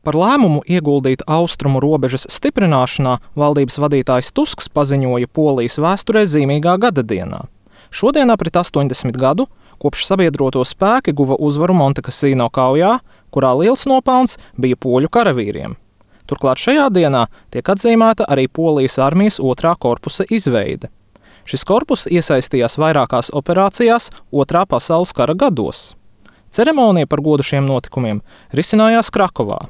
Par lēmumu ieguldīt austrumu robežas stiprināšanā valdības vadītājs Tusks paziņoja Polijas vēsturē zīmīgā gadadienā. Šodien aprit 80 gadu, kopš sabiedroto spēki guva uzvaru Montekasino kaujā, kurā liels nopelns bija poļu karavīriem. Turklāt šajā dienā tiek atzīmēta arī Polijas armijas 2. korpusa izveide. Šis korpus iesaistījās vairākās operācijās 2. pasaules kara gados. Ceremonija par godu šiem notikumiem risinājās Krakovā.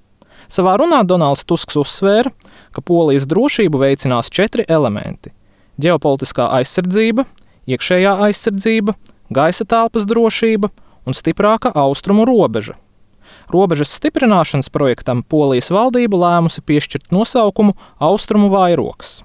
Savā runā Donalds Tusks uzsvēra, ka Polijas drošību veicinās 4 elementi – ģeopolitiskā aizsardzība, iekšējā aizsardzība, gaisa telpas drošība un stiprāka austrumu robeža. Robežas stiprināšanas projektam Polijas valdība lēmusi piešķirt nosaukumu Austrumu vairogs.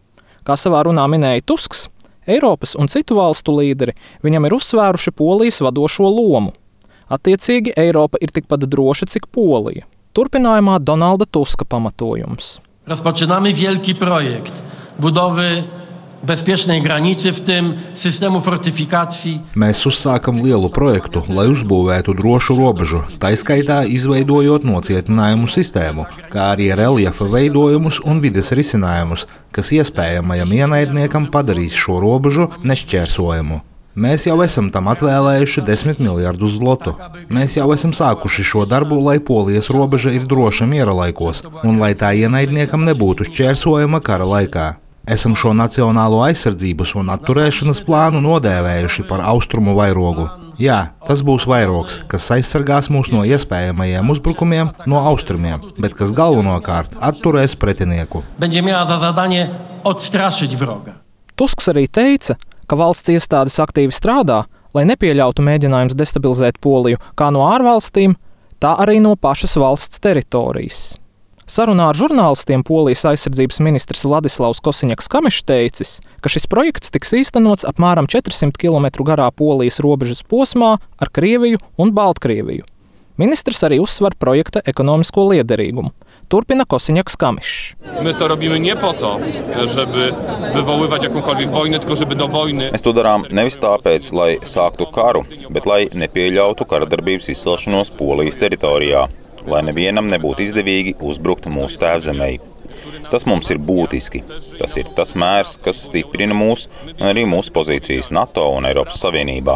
Kā savā runā minēja Tusks, Eiropas un citu valstu līderi viņam ir uzsvēruši Polijas vadošo lomu. Attiecīgi, Eiropa ir tikpat droša, cik Polija. Turpinājumā Donalda Tuska pamatojums. Rozpoczynamy wielki projekt budowy bezpiecznej granicy, w tym systemu fortyfikacji. Mēs uzsākam lielu projektu, lai uzbūvētu drošu robežu, taiskaitā izveidojot nocietinājumu sistēmu, kā arī reljefa veidojumus un vides risinājumus, kas iespējamajam ienaidniekam padarīs šo robežu nešķērsojamu. Mēs jau esam tam atvēlējuši 10 miljardus zlotu. Mēs jau esam sākuši šo darbu, lai Polijas robeža ir droša miera laikos un lai tā ienaidniekam nebūtu šķērsojama kara laikā. Esam šo nacionālo aizsardzības un atturēšanas plānu nodēvējuši par austrumu vairogu. Jā, tas būs vairogs, kas aizsargās mūs no iespējamajiem uzbrukumiem no austrumiem, bet kas galvenokārt atturēs pretinieku. Będzie miała za zadanie odstraszyć wroga. Tusks arī teica, ka valsts iestādes aktīvi strādā, lai nepieļautu mēģinājums destabilizēt Poliju kā no ārvalstīm, tā arī no pašas valsts teritorijas. Sarunā ar žurnālistiem Polijas aizsardzības ministrs Vladislavs Kosiņaks-Kamišs teicis, ka šis projekts tiks īstenots apmēram 400 km garā Polijas robežas posmā ar Krieviju un Baltkrieviju. Ministrs arī uzsver projekta ekonomisko liederīgumu. Turpina Kosiņaks-Kamišs. My to robimy nie po to, żeby wywoływać jakąkolwiek wojnę, tylko żeby do wojny. Mēs to darām nevis tāpēc, lai sāktu karu, bet lai nepieļautu karadarbības izcelšanos Polijas teritorijā, lai nevienam nebūtu izdevīgi uzbrukt mūsu tēvzemei. Tas mums ir būtiski. Tas ir tas mērs, kas stiprina mūs un arī mūsu pozīcijas NATO un Eiropas Savienībā.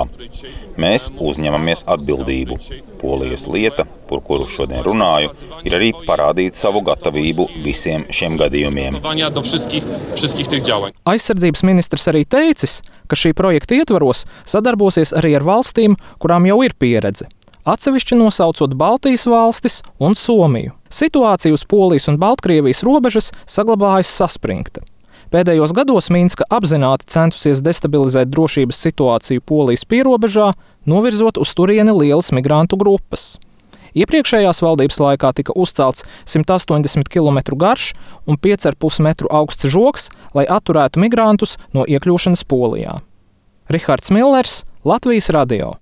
Mēs uzņemamies atbildību. Polijas lieta, par kuru šodien runāju, ir arī parādīt savu gatavību visiem šiem gadījumiem. Aizsardzības ministrs arī teicis, ka šī projekta ietvaros sadarbosies arī ar valstīm, kurām jau ir pieredze. Atsevišķi nosaucot Baltijas valstis un Somiju. Situācija uz Polijas un Baltkrievijas robežas saglabājas saspringta. Pēdējos gados Minska apzināti centusies destabilizēt drošības situāciju Polijas pierobežā, novirzot uz turieni lielas migrantu grupas. Iepriekšējās valdības laikā tika uzcelts 180 km garš un 5,5 metru augsts žogs, lai atturētu migrantus no iekļūšanas Polijā. Rihards Millers, Latvijas radio.